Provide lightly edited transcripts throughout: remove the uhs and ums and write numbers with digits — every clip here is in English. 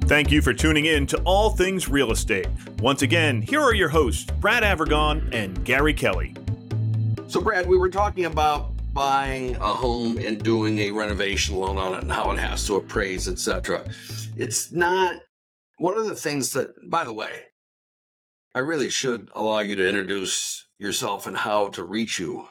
Thank you for tuning in to All Things Real Estate. Once again, here are your hosts, Brad Avergon and Gary Kelly. So, Brad, we were talking about buying a home and doing a renovation loan on it and how it has to appraise, etc. It's not one of the things that, by the way, I really should allow you to introduce yourself and how to reach you.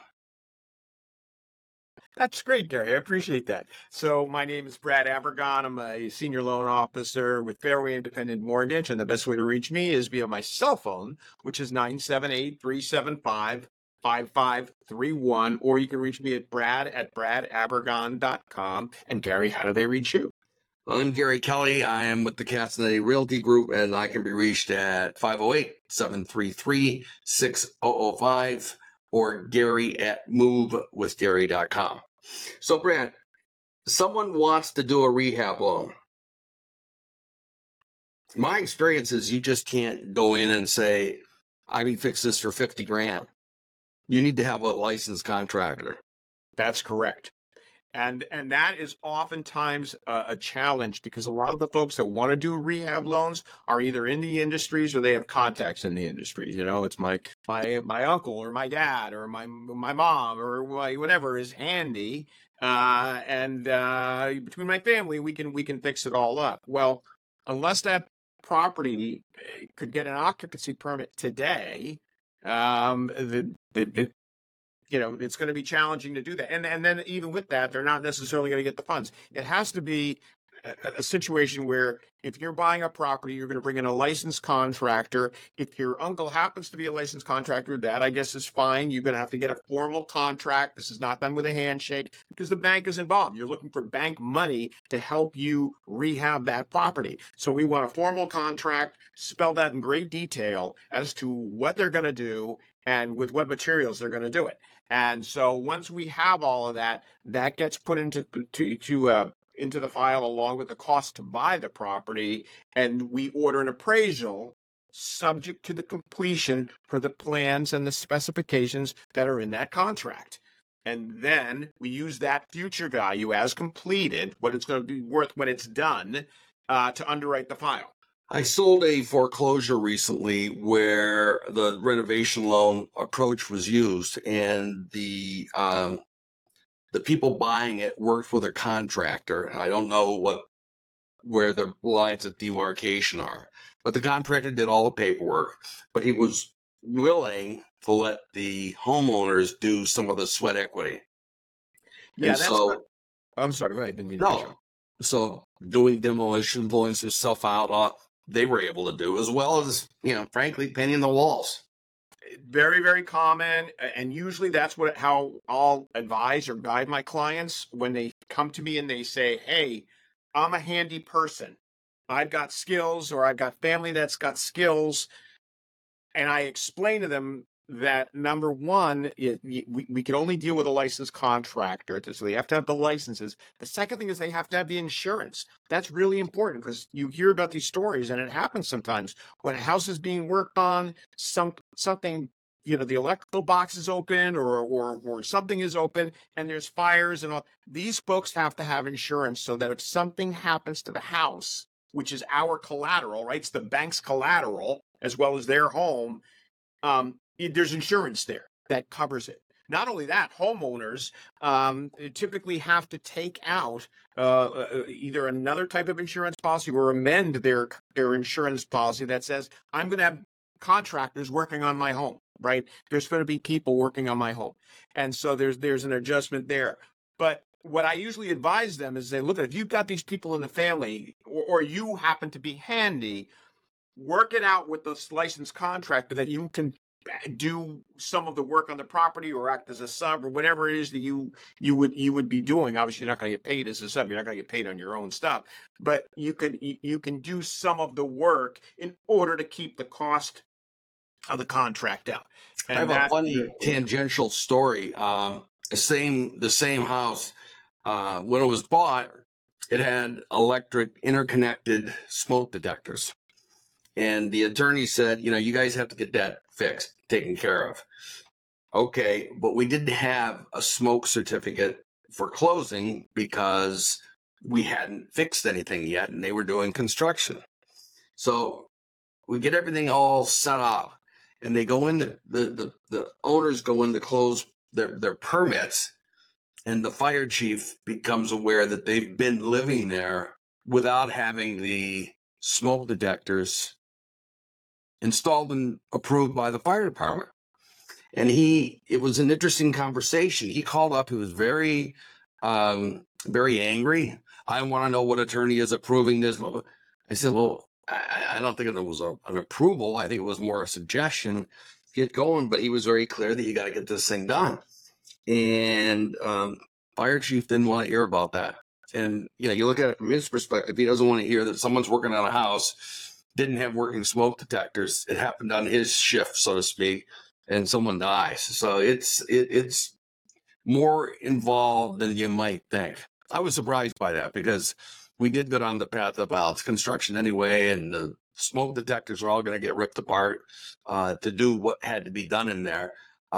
That's great, Gary. I appreciate that. So my name is Brad Avergon. I'm a senior loan officer with Fairway Independent Mortgage, and the best way to reach me is via my cell phone, which is 978-375-5531, or you can reach me at brad@bradavergon.com. And Gary, how do they reach you? I'm Gary Kelly. I am with the Castanetti Realty Group, and I can be reached at 508-733-6005 or Gary@movewithgary.com. So, Brad, someone wants to do a rehab loan. My experience is you just can't go in and say, I can fix this for 50 grand. You need to have a licensed contractor. That's correct. And that is oftentimes a challenge because a lot of the folks that want to do rehab loans are either in the industries or they have contacts in the industries. You know, it's my uncle or my dad or my mom or whatever is handy. And between my family, we can fix it all up. Well, unless that property could get an occupancy permit today, it's going to be challenging to do that. And then even with that, they're not necessarily going to get the funds. It has to be a situation where if you're buying a property, you're going to bring in a licensed contractor. If your uncle happens to be a licensed contractor, that I guess is fine. You're going to have to get a formal contract. This is not done with a handshake because the bank is involved. You're looking for bank money to help you rehab that property. So we want a formal contract, spell that in great detail as to what they're going to do and with what materials they're going to do it. And so once we have all of that, that gets put into the file along with the cost to buy the property, and we order an appraisal subject to the completion for the plans and the specifications that are in that contract. And then we use that future value as completed, what it's going to be worth when it's done, to underwrite the file. I sold a foreclosure recently where the renovation loan approach was used, and the people buying it worked with a contractor. I don't know where the lines of demarcation are, but the contractor did all the paperwork, but he was willing to let the homeowners do some of the sweat equity. Yeah, I'm sorry, right? So doing demolition, blowing some stuff out, they were able to do, as well as, frankly, painting the walls. Very, very common. And usually that's how I'll advise or guide my clients when they come to me and they say, hey, I'm a handy person. I've got skills, or I've got family that's got skills. And I explain to them that, number one, we can only deal with a licensed contractor, so they have to have the licenses. The second thing is they have to have the insurance. That's really important because you hear about these stories, and it happens sometimes when a house is being worked on, something, the electrical box is open or something is open, and there's fires and all. These folks have to have insurance so that if something happens to the house, which is our collateral, right? It's the bank's collateral as well as their home. There's insurance there that covers it. Not only that, homeowners typically have to take out either another type of insurance policy or amend their insurance policy that says, I'm going to have contractors working on my home, right? There's going to be people working on my home. And so there's an adjustment there. But what I usually advise them is say, look, if you've got these people in the family or you happen to be handy, work it out with the licensed contractor that you can do some of the work on the property or act as a sub or whatever it is that you would be doing. Obviously, you're not going to get paid as a sub. You're not going to get paid on your own stuff, but you can do some of the work in order to keep the cost of the contract out. And I have a funny tangential story. The same house, when it was bought, it had electric interconnected smoke detectors. And the attorney said, you guys have to get that fixed, taken care of. Okay, but we didn't have a smoke certificate for closing because we hadn't fixed anything yet and they were doing construction. So we get everything all set up, and they go in. The owners go in to close their permits, and the fire chief becomes aware that they've been living there without having the smoke detectors installed and approved by the fire department. And it was an interesting conversation. He called up, he was very, very angry. I want to know what attorney is approving this. I said, well, I don't think it was an approval. I think it was more a suggestion. Get going. But he was very clear that you got to get this thing done. And fire chief didn't want to hear about that. And, you look at it from his perspective, he doesn't want to hear that someone's working on a house, didn't have working smoke detectors. It happened on his shift, so to speak, and someone dies. So it's more involved than you might think. I was surprised by that because we did go down the path of, well, it's construction anyway, and the smoke detectors are all going to get ripped apart to do what had to be done in there.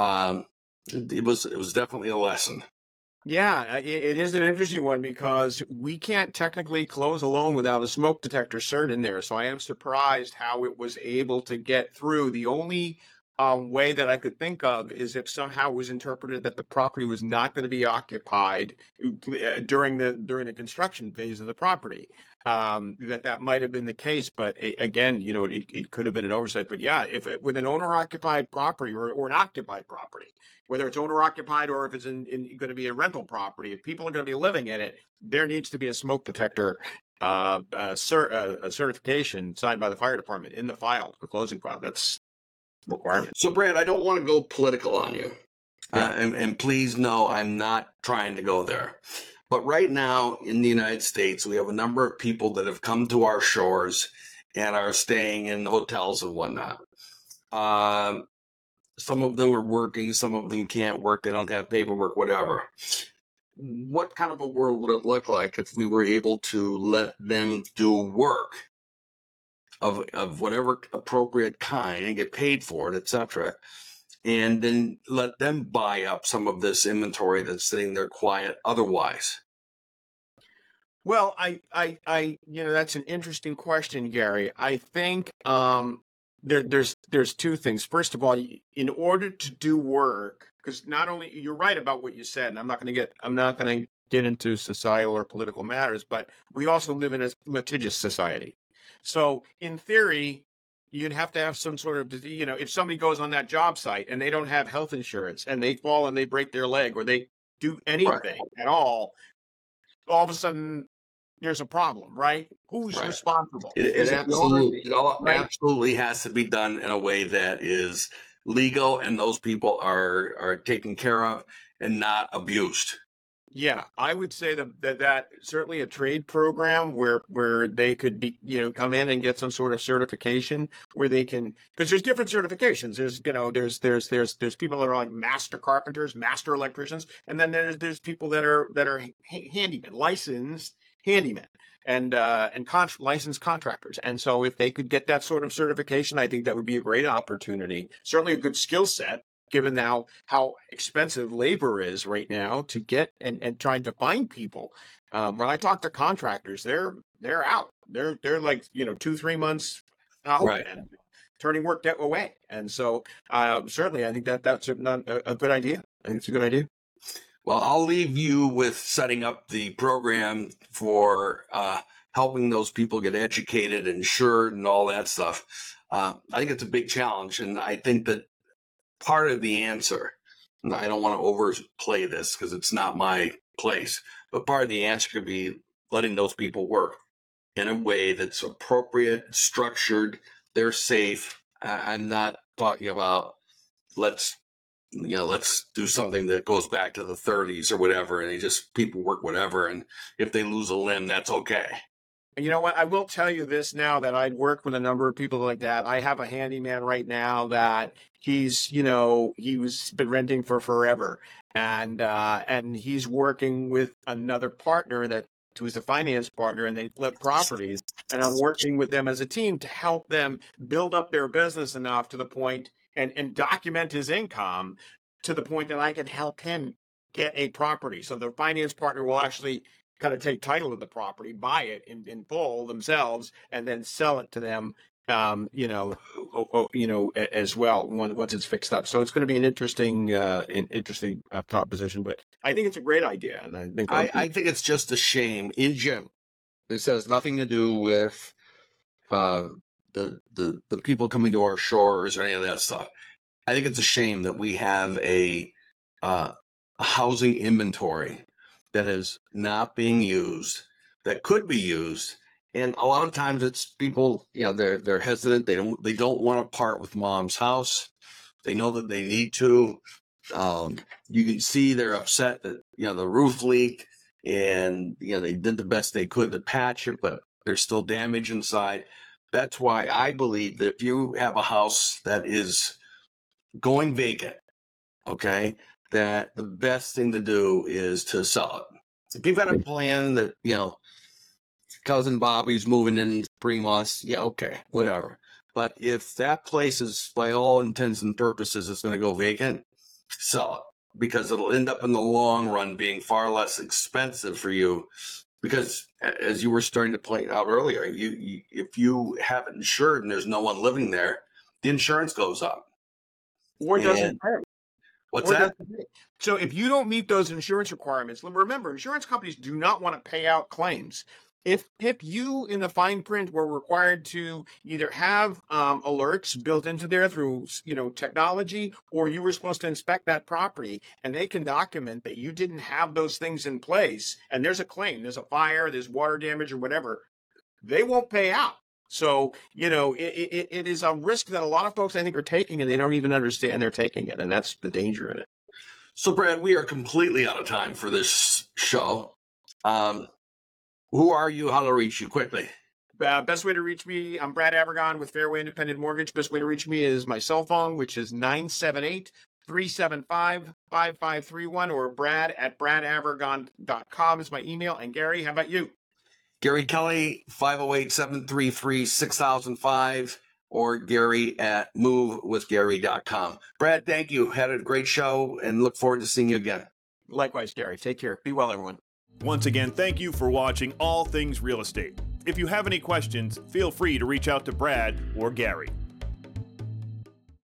It was definitely a lesson. Yeah, it is an interesting one because we can't technically close a loan without a smoke detector cert in there. So I am surprised how it was able to get through. The only way that I could think of is if somehow it was interpreted that the property was not going to be occupied during the construction phase of the property. That might have been the case, but again, it could have been an oversight. But yeah, with an owner-occupied property or an occupied property, whether it's owner-occupied or if it's going to be a rental property, if people are going to be living in it, there needs to be a smoke detector a certification signed by the fire department in the file, the closing file. That's requirement. So, Brad, I don't want to go political on you. And please know I'm not trying to go there. But right now in the United States, we have a number of people that have come to our shores and are staying in hotels and whatnot. Some of them are working, some of them can't work, they don't have paperwork, whatever. What kind of a world would it look like if we were able to let them do work of whatever appropriate kind and get paid for it, etc., and then let them buy up some of this inventory that's sitting there quiet otherwise? Well, that's an interesting question, Gary. I think there's two things. First of all, in order to do work, because not only you're right about what you said, and I'm not going to get into societal or political matters, but we also live in a litigious society. So in theory, you'd have to have some sort of, if somebody goes on that job site and they don't have health insurance and they fall and they break their leg or they do anything at all of a sudden there's a problem, right? Who's responsible? It absolutely has to be done in a way that is legal and those people are taken care of and not abused. Yeah, I would say that certainly a trade program where they could be, come in and get some sort of certification where they can, because there's different certifications. There's people that are like master carpenters, master electricians, and then there's people that are handymen, licensed handymen and licensed contractors. And so if they could get that sort of certification, I think that would be a great opportunity. Certainly a good skill set, given now how expensive labor is right now to get and trying to find people. When I talk to contractors, they're out. They're like 2-3 months out and turning work away. And so certainly I think that's a good idea. I think it's a good idea. Well, I'll leave you with setting up the program for helping those people get educated, insured, and all that stuff. I think it's a big challenge, and I think that part of the answer, and I don't want to overplay this because it's not my place, but part of the answer could be letting those people work in a way that's appropriate, structured, they're safe. I'm not talking about let's do something that goes back to the 30s or whatever, and people work whatever, and if they lose a limb, that's okay. You know what? I will tell you this now that I'd worked with a number of people like that. I have a handyman right now that he's been renting for forever, and he's working with another partner who's a finance partner, and they flip properties, and I'm working with them as a team to help them build up their business enough to the point and document his income to the point that I can help him get a property. So the finance partner will actually kind of take title of the property, buy it in full themselves, and then sell it to them, as well once it's fixed up. So it's going to be an interesting proposition. But I think it's a great idea, and I think it's just a shame in general. This has nothing to do with the people coming to our shores or any of that stuff. I think it's a shame that we have a housing inventory that is not being used, that could be used. And a lot of times it's people, they're hesitant. They don't want to part with mom's house. They know that they need to. You can see they're upset that, the roof leaked and, they did the best they could to patch it, but there's still damage inside. That's why I believe that if you have a house that is going vacant, okay, that the best thing to do is to sell it. If you've got a plan that, cousin Bobby's moving in 3 months, yeah, okay, whatever. But if that place is, by all intents and purposes, is going to go vacant, sell it, because it'll end up in the long run being far less expensive for you. Because as you were starting to point out earlier, if you have it insured and there's no one living there, the insurance goes up. Or doesn't pay. What's that? So if you don't meet those insurance requirements, remember, insurance companies do not want to pay out claims. If you in the fine print were required to either have alerts built into there through technology, or you were supposed to inspect that property, and they can document that you didn't have those things in place, and there's a claim, there's a fire, there's water damage or whatever, they won't pay out. So it is a risk that a lot of folks I think are taking, and they don't even understand they're taking it, and that's the danger in it. So Brad, we are completely out of time for this show. Who are you? How to reach you quickly? Best way to reach me, I'm Brad Avergon with Fairway Independent Mortgage. Best way to reach me is my cell phone, which is 978-375-5531, or brad@bradavergon.com is my email. And Gary, how about you? Gary Kelly, 508-733-6005, or Gary@movewithgary.com. Brad, thank you. Had a great show and look forward to seeing you again. Likewise, Gary. Take care. Be well, everyone. Once again, thank you for watching All Things Real Estate. If you have any questions, feel free to reach out to Brad or Gary.